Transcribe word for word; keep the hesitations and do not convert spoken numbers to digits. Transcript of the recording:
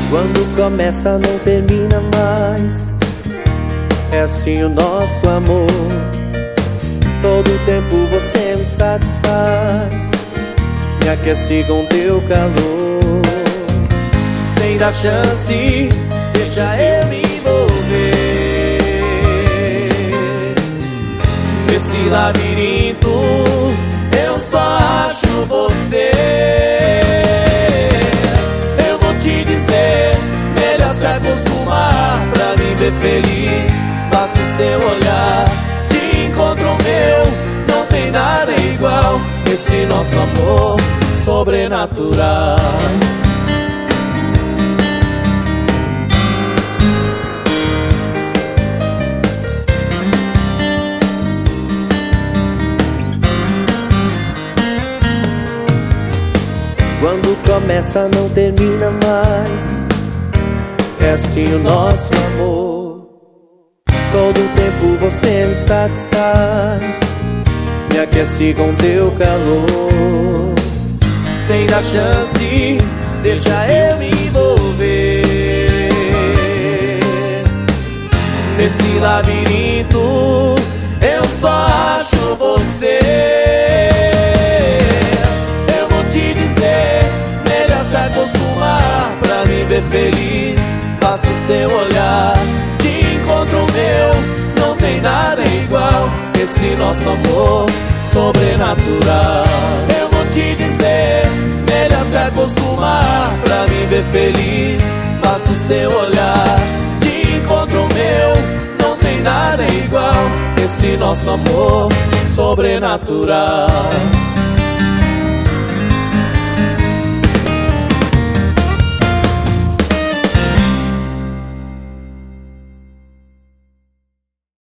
Quando começa não termina mais. É assim o nosso amor. Todo tempo você me satisfaz, me aquece com teu calor. Sem dar chance, deixa eu me envolver nesse labirinto. Eu só acho você. Eu vou te dizer, melhor se acostumar pra me ver feliz. Basta o seu olhar, de encontro meu, não tem nada igual. Esse nosso amor sobrenatural. Quando começa não termina mais. É assim o nosso amor. Todo tempo você me satisfaz, me aquece com teu calor. Sem dar chance, deixa eu me envolver nesse labirinto. Eu só acho você. Eu vou te dizer, melhor se acostumar pra me ver feliz. Basta o seu olhar, de encontro meu, não tem nada igual. Esse nosso amor sobrenatural. Eu vou te dizer, melhor se acostumar pra me ver feliz. Basta o seu olhar, de encontro meu, não tem nada igual. Esse nosso amor sobrenatural.